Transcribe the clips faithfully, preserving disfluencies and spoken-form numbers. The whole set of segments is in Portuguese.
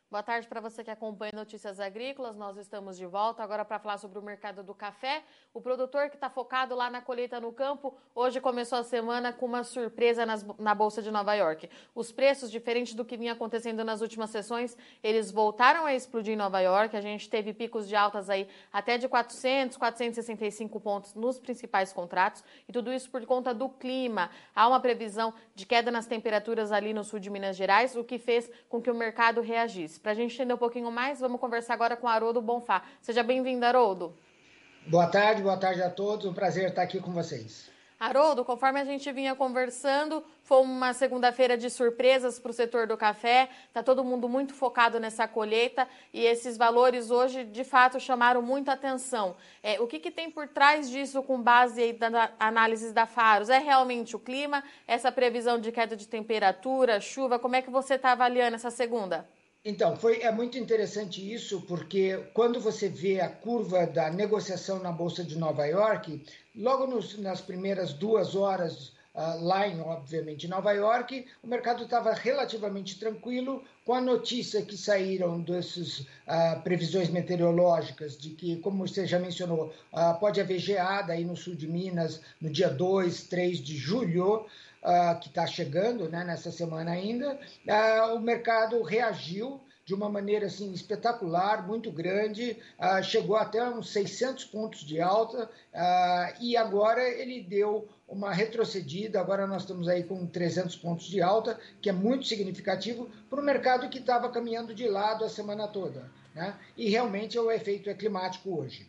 Boa tarde para você que acompanha Notícias Agrícolas. Nós estamos de volta agora para falar sobre o mercado do café. O produtor que está focado lá na colheita no campo, hoje começou a semana com uma surpresa nas, na Bolsa de Nova York. Os preços, diferente do que vinha acontecendo nas últimas sessões, eles voltaram a explodir em Nova York. A gente teve picos de altas aí até de quatrocentos, quatrocentos e sessenta e cinco pontos nos principais contratos. E tudo isso por conta do clima. Há uma previsão de queda nas temperaturas ali no sul de Minas Gerais, o que fez com que o mercado reagisse. Para a gente entender um pouquinho mais, vamos conversar agora com Haroldo Bonfá. Seja bem-vindo, Haroldo. Boa tarde, boa tarde a todos. Um prazer estar aqui com vocês. Haroldo, conforme a gente vinha conversando, foi uma segunda-feira de surpresas para o setor do café. Está todo mundo muito focado nessa colheita e esses valores hoje, de fato, chamaram muita atenção. É, o que, que tem por trás disso com base aí da análise da Faros? É realmente o clima? Essa previsão de queda de temperatura, chuva? Como é que você está avaliando essa segunda? Então, foi, é muito interessante isso, porque quando você vê a curva da negociação na Bolsa de Nova York, logo nos, nas primeiras duas horas, uh, lá em, obviamente, Nova York, o mercado estava relativamente tranquilo com a notícia que saíram dessas uh, previsões meteorológicas de que, como você já mencionou, uh, pode haver geada aí no sul de Minas no dia dois, três de julho, Uh, que está chegando, né, nessa semana ainda, uh, o mercado reagiu de uma maneira assim, espetacular, muito grande, uh, chegou até uns seiscentos pontos de alta uh, e agora ele deu uma retrocedida, agora nós estamos aí com trezentos pontos de alta, que é muito significativo para o mercado que estava caminhando de lado a semana toda, né? E realmente o efeito é climático hoje.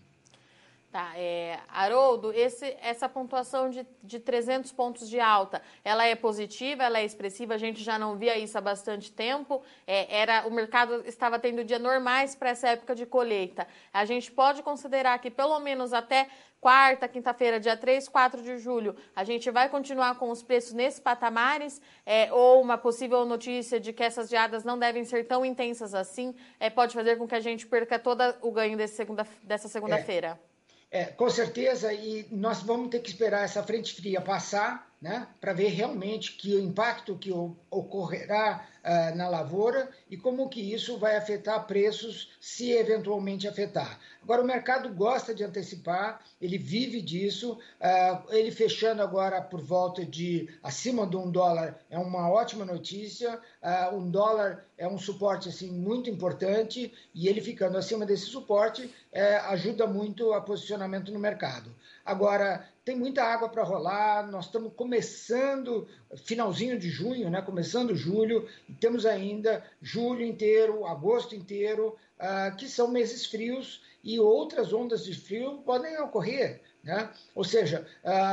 Tá, é, Haroldo, esse, essa pontuação de, de trezentos pontos de alta, ela é positiva, ela é expressiva, a gente já não via isso há bastante tempo, é, era, o mercado estava tendo dias normais para essa época de colheita. A gente pode considerar que pelo menos até quarta, quinta-feira, dia três, quatro de julho, a gente vai continuar com os preços nesses patamares, é, ou uma possível notícia de que essas geadas não devem ser tão intensas assim, é, pode fazer com que a gente perca todo o ganho desse segunda, dessa segunda-feira. É. É, com certeza, e nós vamos ter que esperar essa frente fria passar, né, para ver realmente que o impacto que ocorrerá uh, na lavoura e como que isso vai afetar preços, se eventualmente afetar. Agora, o mercado gosta de antecipar, ele vive disso, uh, ele fechando agora por volta de acima de um dólar é uma ótima notícia, uh, um dólar é um suporte assim, muito importante e ele ficando acima desse suporte uh, ajuda muito a posicionamento no mercado. Agora, tem muita água para rolar, nós estamos começando, finalzinho de junho, né? Começando julho, e temos ainda julho inteiro, agosto inteiro, uh, que são meses frios e outras ondas de frio podem ocorrer, né? Ou seja,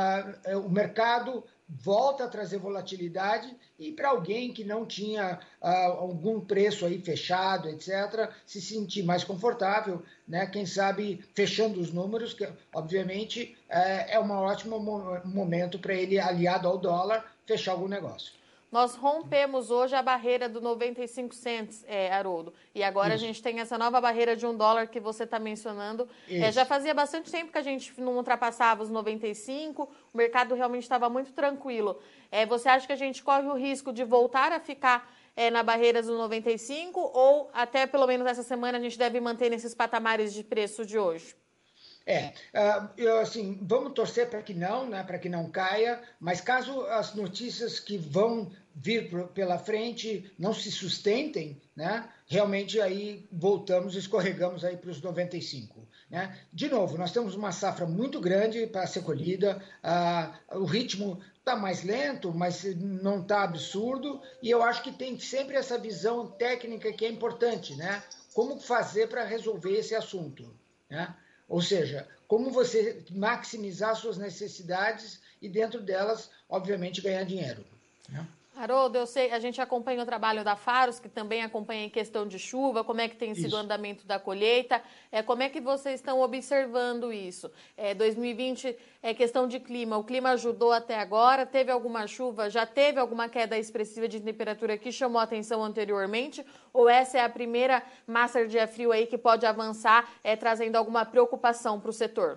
uh, o mercado volta a trazer volatilidade e para alguém que não tinha uh, algum preço aí fechado, etcétera, se sentir mais confortável, né? Quem sabe fechando os números, que obviamente é, é um ótimo momento para ele, aliado ao dólar, fechar algum negócio. Nós rompemos hoje a barreira do noventa e cinco cents, é, Haroldo. E agora Isso. a gente tem essa nova barreira de um dólar que você está mencionando. É, já fazia bastante tempo que a gente não ultrapassava os noventa e cinco, o mercado realmente estava muito tranquilo. É, você acha que a gente corre o risco de voltar a ficar é, na barreira dos noventa e cinco ou até pelo menos essa semana a gente deve manter nesses patamares de preço de hoje? É, uh, eu, assim, vamos torcer para que não, né, para que não caia, mas caso as notícias que vão vir por, pela frente não se sustentem, né, realmente aí voltamos, escorregamos aí para os noventa e cinco. Né? De novo, nós temos uma safra muito grande para ser colhida, uh, o ritmo está mais lento, mas não está absurdo, e eu acho que tem sempre essa visão técnica que é importante, né? Como fazer para resolver esse assunto, né? Ou seja, como você maximizar suas necessidades e dentro delas, obviamente, ganhar dinheiro. Né? Haroldo, eu sei, a gente acompanha o trabalho da Faros, que também acompanha em questão de chuva, como é que tem sido isso. O andamento da colheita, é, como é que vocês estão observando isso? É, dois mil e vinte é questão de clima, o clima ajudou até agora, teve alguma chuva, já teve alguma queda expressiva de temperatura que chamou a atenção anteriormente, ou essa é a primeira massa de ar frio aí que pode avançar, é, trazendo alguma preocupação para o setor?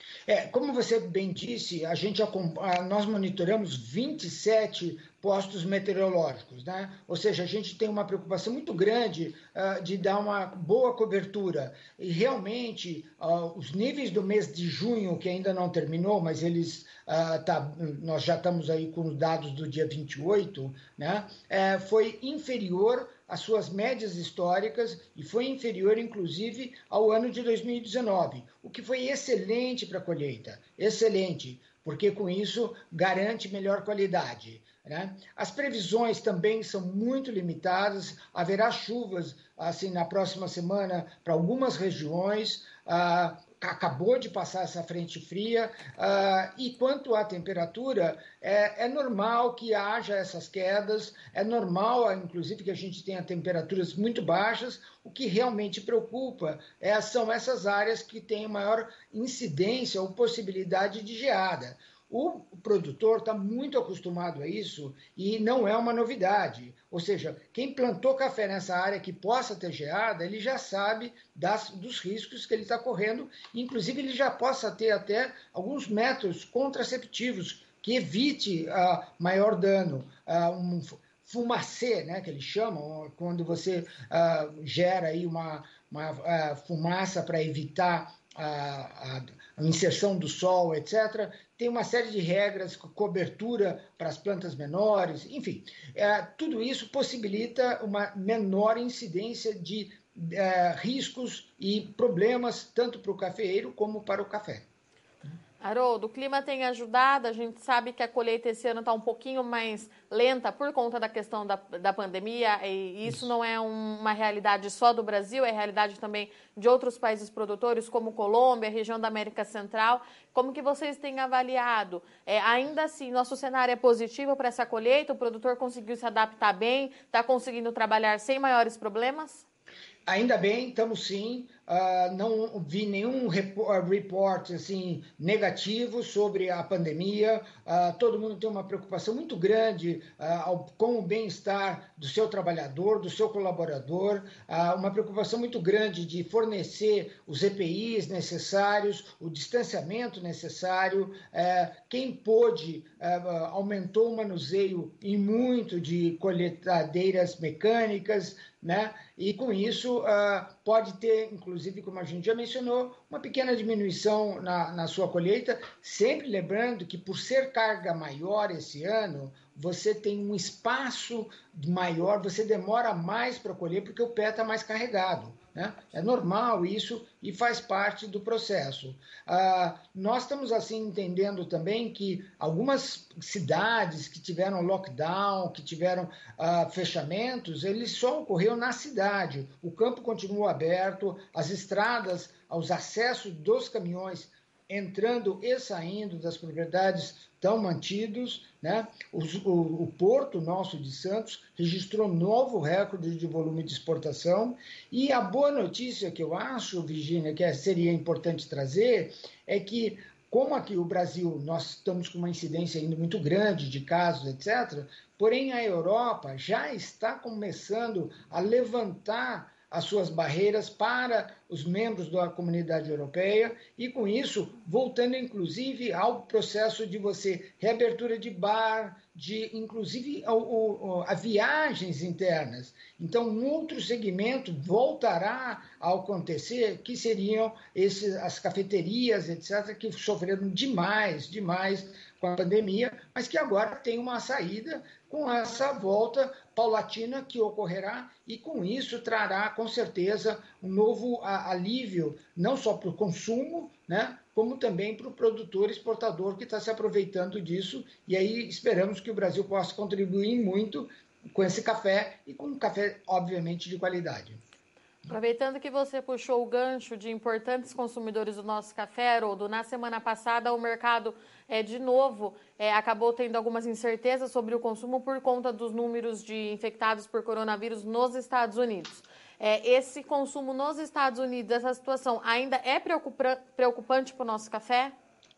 É, como você bem disse, a gente nós monitoramos vinte e sete postos meteorológicos, né? Ou seja, a gente tem uma preocupação muito grande uh, de dar uma boa cobertura. E realmente, uh, os níveis do mês de junho, que ainda não terminou, mas eles uh, tá, nós já estamos aí com os dados do dia vinte e oito, né? É, foi inferior às suas médias históricas e foi inferior, inclusive, ao ano de dois mil e dezenove, o que foi excelente para a colheita, excelente, porque com isso garante melhor qualidade, né? As previsões também são muito limitadas, haverá chuvas assim na próxima semana para algumas regiões, ah, acabou de passar essa frente fria, ah, e quanto à temperatura, é, é normal que haja essas quedas, é normal, inclusive, que a gente tenha temperaturas muito baixas. O que realmente preocupa é, são essas áreas que têm maior incidência ou possibilidade de geada. O produtor está muito acostumado a isso e não é uma novidade. Ou seja, quem plantou café nessa área que possa ter geada, ele já sabe das, dos riscos que ele está correndo. Inclusive, ele já possa ter até alguns métodos contraceptivos que evite uh, maior dano. Uh, um fumacê, né, que eles chamam, quando você uh, gera aí uma, uma uh, fumaça para evitar a, a, a inserção do sol, etcétera. Tem uma série de regras, cobertura para as plantas menores, enfim, é, tudo isso possibilita uma menor incidência de é, riscos e problemas tanto para o cafeeiro como para o café. Haroldo, o clima tem ajudado, a gente sabe que a colheita esse ano está um pouquinho mais lenta por conta da questão da, da pandemia, e isso, isso. não é um, uma realidade só do Brasil, é realidade também de outros países produtores, como Colômbia, região da América Central. Como que vocês têm avaliado? É, ainda assim, nosso cenário é positivo para essa colheita, o produtor conseguiu se adaptar bem, está conseguindo trabalhar sem maiores problemas? Ainda bem, estamos sim. Uh, não vi nenhum report assim, negativo sobre a pandemia. Uh, todo mundo tem uma preocupação muito grande uh, com o bem-estar do seu trabalhador, do seu colaborador, uh, uma preocupação muito grande de fornecer os E P Is necessários, o distanciamento necessário. Uh, quem pôde uh, aumentou o manuseio e muito de colheitadeiras mecânicas, né? E com isso uh, pode ter, inclusive, como a gente já mencionou, uma pequena diminuição na, na sua colheita, sempre lembrando que por ser carga maior esse ano, você tem um espaço maior, você demora mais para colher porque o pé está mais carregado, né? É normal isso e faz parte do processo. Ah, nós estamos assim entendendo também que algumas cidades que tiveram lockdown, que tiveram ah, fechamentos, ele só ocorreu na cidade. O campo continuou aberto, as estradas, os acessos dos caminhões entrando e saindo das propriedades estão mantidos, né? O, o, o Porto nosso de Santos registrou novo recorde de volume de exportação, e a boa notícia que eu acho, Virgínia, que seria importante trazer, é que como aqui o Brasil, nós estamos com uma incidência ainda muito grande de casos, etcétera, porém a Europa já está começando a levantar as suas barreiras para os membros da comunidade europeia e, com isso, voltando, inclusive, ao processo de você reabertura de bar, de, inclusive, ao, ao, a viagens internas. Então, um outro segmento voltará a acontecer, que seriam esses, as cafeterias, etcétera, que sofreram demais, demais com a pandemia, mas que agora tem uma saída com essa volta paulatina que ocorrerá, e com isso trará, com certeza, um novo alívio, não só para o consumo, né, como também para o produtor exportador que está se aproveitando disso, e aí esperamos que o Brasil possa contribuir muito com esse café, e com um café, obviamente, de qualidade. Aproveitando que você puxou o gancho de importantes consumidores do nosso café, Haroldo, na semana passada o mercado, é, de novo, é, acabou tendo algumas incertezas sobre o consumo por conta dos números de infectados por coronavírus nos Estados Unidos. É, esse consumo nos Estados Unidos, essa situação ainda é preocupante para o nosso café?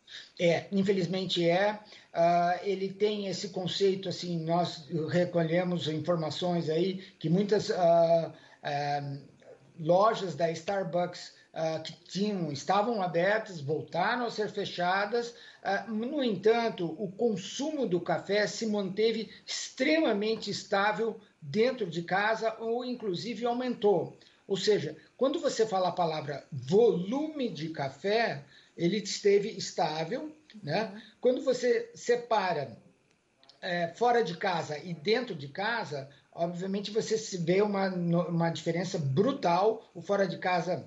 É, infelizmente é. Uh, ele tem esse conceito, assim, nós recolhemos informações aí que muitas... Uh, uh, lojas da Starbucks uh, que tinham, estavam abertas, voltaram a ser fechadas. Uh, no entanto, o consumo do café se manteve extremamente estável dentro de casa ou, inclusive, aumentou. Ou seja, quando você fala a palavra volume de café, ele esteve estável, né? Quando você separa é, fora de casa e dentro de casa, obviamente você se vê uma, uma diferença brutal. O fora de casa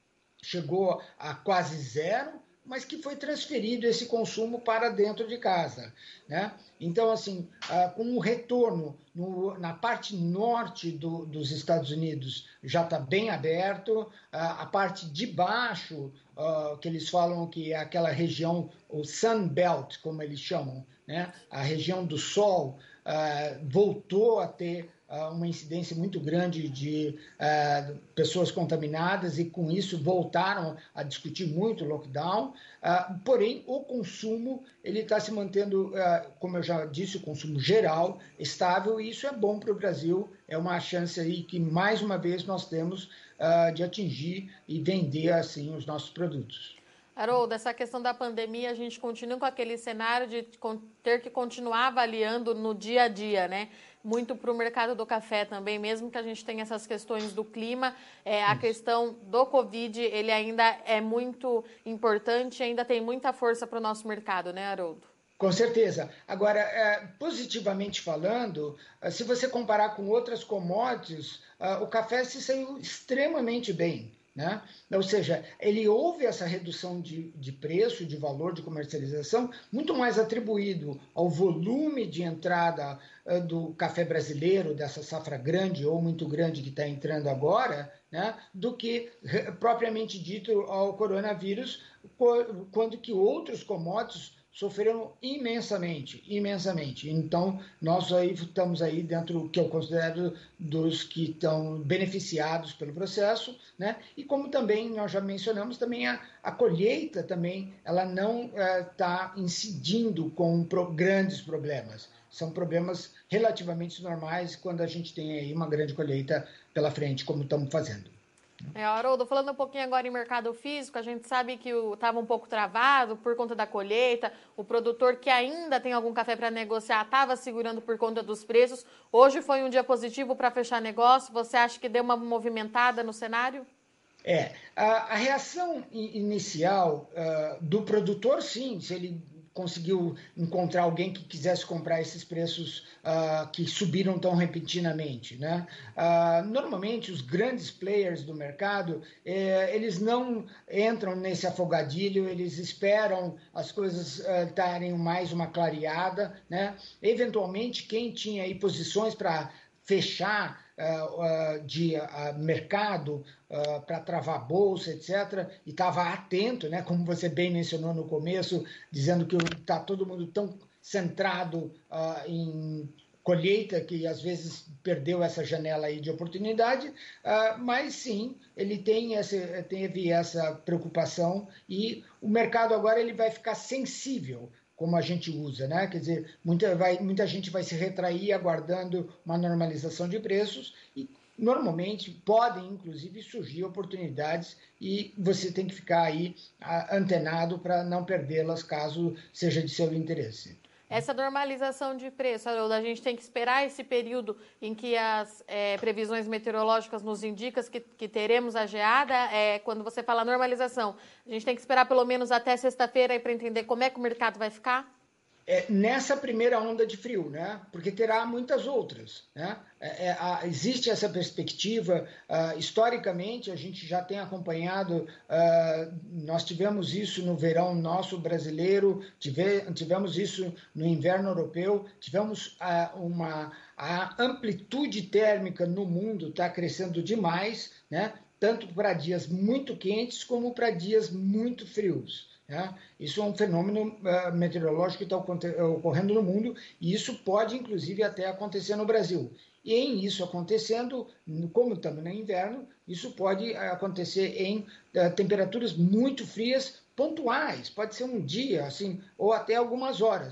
chegou a quase zero, mas que foi transferido esse consumo para dentro de casa, né? Então, assim, uh, com o retorno no, na parte norte do, dos Estados Unidos já está bem aberto, uh, a parte de baixo, uh, que eles falam que é aquela região, o Sun Belt, como eles chamam, né? A região do sol, uh, voltou a ter uma incidência muito grande de uh, pessoas contaminadas e, com isso, voltaram a discutir muito o lockdown. Uh, porém, o consumo ele está se mantendo, uh, como eu já disse, o consumo geral estável, e isso é bom para o Brasil. É uma chance aí que, mais uma vez, nós temos uh, de atingir e vender assim os nossos produtos. Haroldo, essa questão da pandemia, a gente continua com aquele cenário de ter que continuar avaliando no dia a dia, né? Muito para o mercado do café também, mesmo que a gente tenha essas questões do clima, é, a questão do Covid, ele ainda é muito importante, ainda tem muita força para o nosso mercado, né, Haroldo? Com certeza. Agora, positivamente falando, se você comparar com outras commodities, o café se saiu extremamente bem, né? Ou seja, ele houve essa redução de, de preço, de valor de comercialização, muito mais atribuído ao volume de entrada uh, do café brasileiro, dessa safra grande ou muito grande que está entrando agora, né? Do que propriamente dito ao coronavírus, quando que outros commodities sofreram imensamente, imensamente. Então, nós aí estamos aí dentro do que eu considero dos que estão beneficiados pelo processo, né? E como também nós já mencionamos, também a, a colheita também, ela não está é, incidindo com pro, grandes problemas. São problemas relativamente normais quando a gente tem aí uma grande colheita pela frente, como estamos fazendo. É, Haroldo, falando um pouquinho agora em mercado físico, a gente sabe que estava um pouco travado por conta da colheita, o produtor que ainda tem algum café para negociar estava segurando por conta dos preços. Hoje foi um dia positivo para fechar negócio, você acha que deu uma movimentada no cenário? É, a, a reação inicial uh, do produtor, sim, se ele conseguiu encontrar alguém que quisesse comprar esses preços uh, que subiram tão repentinamente, né? Uh, normalmente, os grandes players do mercado, eh, eles não entram nesse afogadilho, eles esperam as coisas uh, darem mais uma clareada, né? Eventualmente, quem tinha aí posições para fechar uh, uh, de uh, mercado uh, para travar a bolsa, etcétera, e estava atento, né, como você bem mencionou no começo, dizendo que está todo mundo tão centrado uh, em colheita que às vezes perdeu essa janela aí de oportunidade, uh, mas sim, ele tem essa, teve essa preocupação e o mercado agora ele vai ficar sensível, como a gente usa, né? Quer dizer, muita, vai, muita gente vai se retrair aguardando uma normalização de preços e normalmente podem, inclusive, surgir oportunidades e você tem que ficar aí antenado para não perdê-las caso seja de seu interesse. Essa normalização de preço, Haroldo, a gente tem que esperar esse período em que as é, previsões meteorológicas nos indicam que, que teremos a geada. É, quando você fala normalização, a gente tem que esperar pelo menos até sexta-feira para entender como é que o mercado vai ficar? É, nessa primeira onda de frio, né? Porque terá muitas outras, né? É, é, a, existe essa perspectiva, uh, historicamente a gente já tem acompanhado, uh, nós tivemos isso no verão nosso brasileiro, tive, tivemos isso no inverno europeu, tivemos uh, uma a amplitude térmica no mundo está crescendo demais, né? Tanto para dias muito quentes como para dias muito frios. É, isso é um fenômeno uh, meteorológico que está ocorrendo no mundo e isso pode, inclusive, até acontecer no Brasil. E em isso acontecendo, como estamos no inverno, isso pode acontecer em uh, temperaturas muito frias, pontuais, pode ser um dia, assim, ou até algumas horas.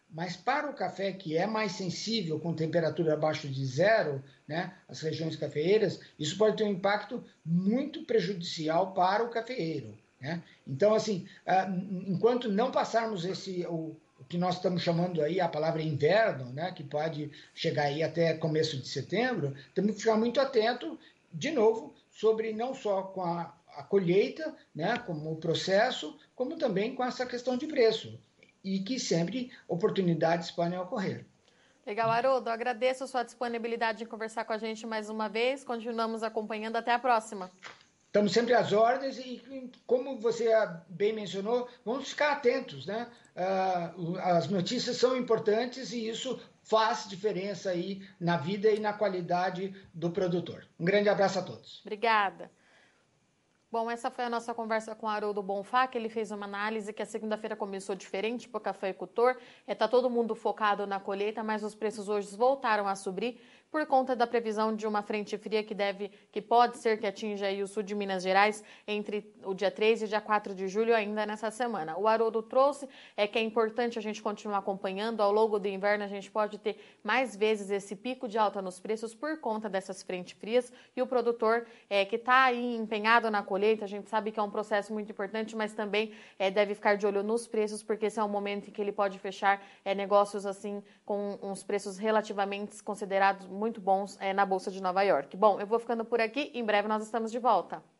Mas para o café que é mais sensível, com temperatura abaixo de zero, né, as regiões cafeeiras, isso pode ter um impacto muito prejudicial para o cafeeiro. Né? Então, assim, enquanto não passarmos esse, o, o que nós estamos chamando aí a palavra inverno, né, que pode chegar aí até começo de setembro, temos que ficar muito atento, de novo, sobre não só com a, a colheita, né, como o processo, como também com essa questão de preço. E que sempre oportunidades podem ocorrer. Legal, Haroldo. Agradeço a sua disponibilidade de conversar com a gente mais uma vez. Continuamos acompanhando. Até a próxima. Estamos sempre às ordens e, como você bem mencionou, vamos ficar atentos, né? As notícias são importantes e isso faz diferença aí na vida e na qualidade do produtor. Um grande abraço a todos. Obrigada. Bom, essa foi a nossa conversa com o Haroldo Bonfá, que ele fez uma análise que a segunda-feira começou diferente para o cafeicultor. Está é, todo mundo focado na colheita, mas os preços hoje voltaram a subir por conta da previsão de uma frente fria que deve, que pode ser que atinja aí o sul de Minas Gerais entre o dia três e o dia quatro de julho ainda nessa semana. O Haroldo trouxe é que é importante a gente continuar acompanhando. Ao longo do inverno a gente pode ter mais vezes esse pico de alta nos preços por conta dessas frentes frias e o produtor é, que está aí empenhado na colheita, a gente sabe que é um processo muito importante, mas também é, deve ficar de olho nos preços, porque esse é um momento em que ele pode fechar é, negócios assim com uns preços relativamente considerados muito bons é, na Bolsa de Nova York. Bom, eu vou ficando por aqui, em breve nós estamos de volta.